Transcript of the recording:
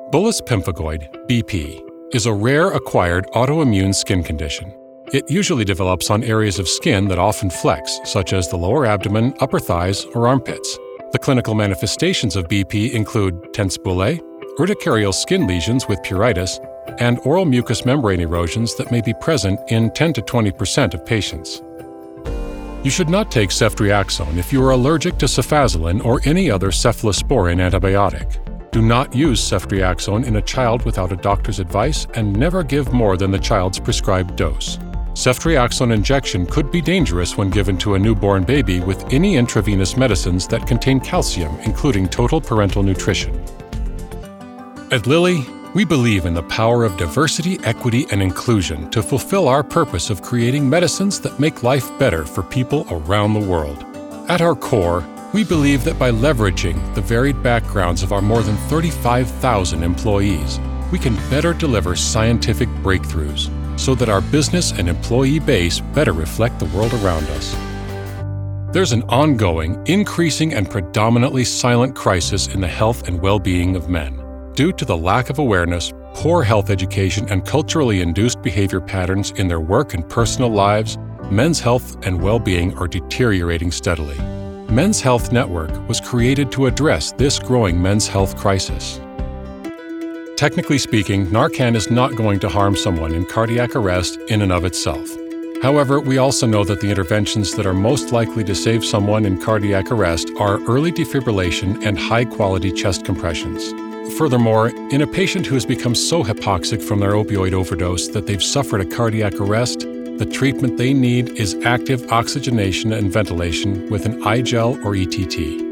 Bullous pemphigoid, BP, is a rare acquired autoimmune skin condition. It usually develops on areas of skin that often flex, such as the lower abdomen, upper thighs, or armpits. The clinical manifestations of BP include tense bullae, urticarial skin lesions with pruritus, and oral mucous membrane erosions that may be present in 10 to 20% of patients. You should not take ceftriaxone if you are allergic to cefazolin or any other cephalosporin antibiotic. Do not use ceftriaxone in a child without a doctor's advice and never give more than the child's prescribed dose. Ceftriaxone injection could be dangerous when given to a newborn baby with any intravenous medicines that contain calcium, including total parental nutrition. At Lilly, we believe in the power of diversity, equity, and inclusion to fulfill our purpose of creating medicines that make life better for people around the world. At our core, we believe that by leveraging the varied backgrounds of our more than 35,000 employees, we can better deliver scientific breakthroughs so that our business and employee base better reflect the world around us. There's an ongoing, increasing, and predominantly silent crisis in the health and well-being of men. Due to the lack of awareness, poor health education, and culturally induced behavior patterns in their work and personal lives, men's health and well-being are deteriorating steadily. Men's Health Network was created to address this growing men's health crisis. Technically speaking, Narcan is not going to harm someone in cardiac arrest in and of itself. However, we also know that the interventions that are most likely to save someone in cardiac arrest are early defibrillation and high-quality chest compressions. Furthermore, in a patient who has become so hypoxic from their opioid overdose that they've suffered a cardiac arrest, the treatment they need is active oxygenation and ventilation with an iGel or ETT.